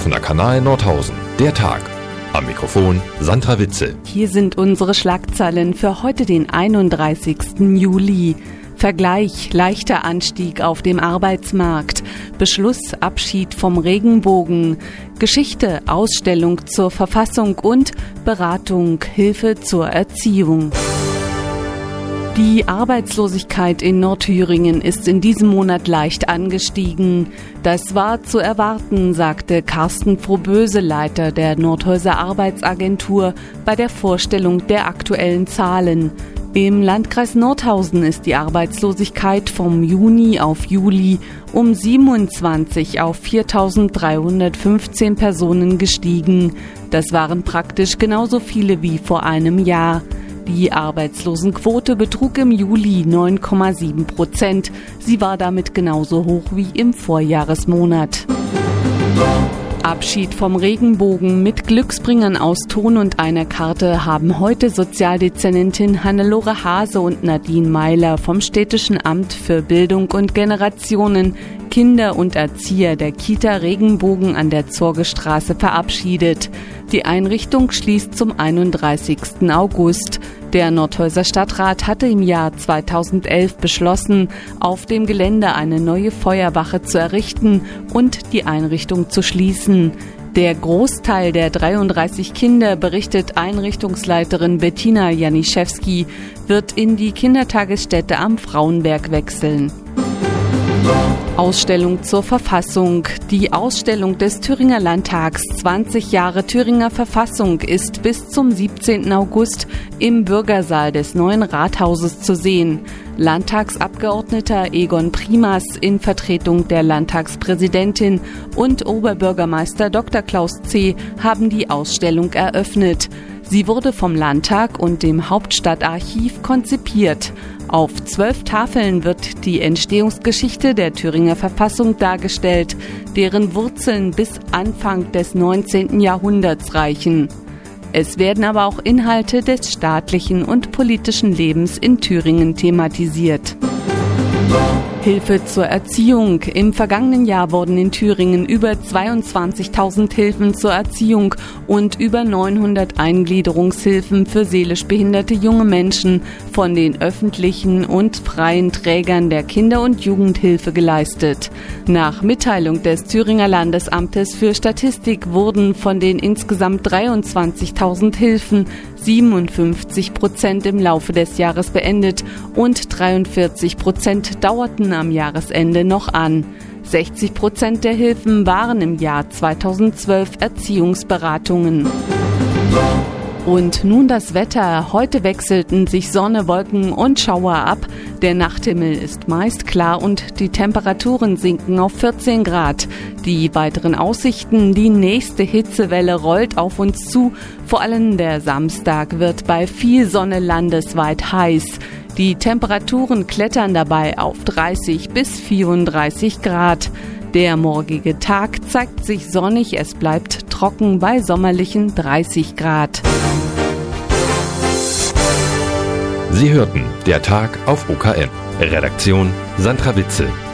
offener Kanal Nordhausen. Der Tag. Am Mikrofon Sandra Witzel. Hier sind unsere Schlagzeilen für heute, den 31. Juli. Vergleich, leichter Anstieg auf dem Arbeitsmarkt, Beschluss, Abschied vom Regenbogen, Geschichte, Ausstellung zur Verfassung und Beratung, Hilfe zur Erziehung. Die Arbeitslosigkeit in Nordthüringen ist in diesem Monat leicht angestiegen. Das war zu erwarten, sagte Carsten Frohböse, Leiter der Nordhäuser Arbeitsagentur, bei der Vorstellung der aktuellen Zahlen. Im Landkreis Nordhausen ist die Arbeitslosigkeit vom Juni auf Juli um 27 auf 4.315 Personen gestiegen. Das waren praktisch genauso viele wie vor einem Jahr. Die Arbeitslosenquote betrug im Juli 9,7%. Sie war damit genauso hoch wie im Vorjahresmonat. Abschied vom Regenbogen mit Glücksbringern aus Ton und einer Karte haben heute Sozialdezernentin Hannelore Hase und Nadine Meiler vom Städtischen Amt für Bildung und Generationen, Kinder und Erzieher der Kita Regenbogen an der Zorgestraße verabschiedet. Die Einrichtung schließt zum 31. August. Der Nordhäuser Stadtrat hatte im Jahr 2011 beschlossen, auf dem Gelände eine neue Feuerwache zu errichten und die Einrichtung zu schließen. Der Großteil der 33 Kinder, berichtet Einrichtungsleiterin Bettina Janiszewski, wird in die Kindertagesstätte am Frauenberg wechseln. Ausstellung zur Verfassung. Die Ausstellung des Thüringer Landtags 20 Jahre Thüringer Verfassung ist bis zum 17. August im Bürgersaal des neuen Rathauses zu sehen. Landtagsabgeordneter Egon Primas in Vertretung der Landtagspräsidentin und Oberbürgermeister Dr. Klaus C. haben die Ausstellung eröffnet. Sie wurde vom Landtag und dem Hauptstadtarchiv konzipiert. Auf 12 Tafeln wird die Entstehungsgeschichte der Thüringer Verfassung dargestellt, deren Wurzeln bis Anfang des 19. Jahrhunderts reichen. Es werden aber auch Inhalte des staatlichen und politischen Lebens in Thüringen thematisiert. Hilfe zur Erziehung. Im vergangenen Jahr wurden in Thüringen über 22.000 Hilfen zur Erziehung und über 900 Eingliederungshilfen für seelisch behinderte junge Menschen von den öffentlichen und freien Trägern der Kinder- und Jugendhilfe geleistet. Nach Mitteilung des Thüringer Landesamtes für Statistik wurden von den insgesamt 23.000 Hilfen 57% im Laufe des Jahres beendet und 43% dauerten am Jahresende noch an. 60% der Hilfen waren im Jahr 2012 Erziehungsberatungen. Und nun das Wetter. Heute wechselten sich Sonne, Wolken und Schauer ab. Der Nachthimmel ist meist klar und die Temperaturen sinken auf 14 Grad. Die weiteren Aussichten, die nächste Hitzewelle rollt auf uns zu. Vor allem der Samstag wird bei viel Sonne landesweit heiß. Die Temperaturen klettern dabei auf 30 bis 34 Grad. Der morgige Tag zeigt sich sonnig, es bleibt trocken bei sommerlichen 30 Grad. Sie hörten der Tag auf OKM. Redaktion Sandra Witzel.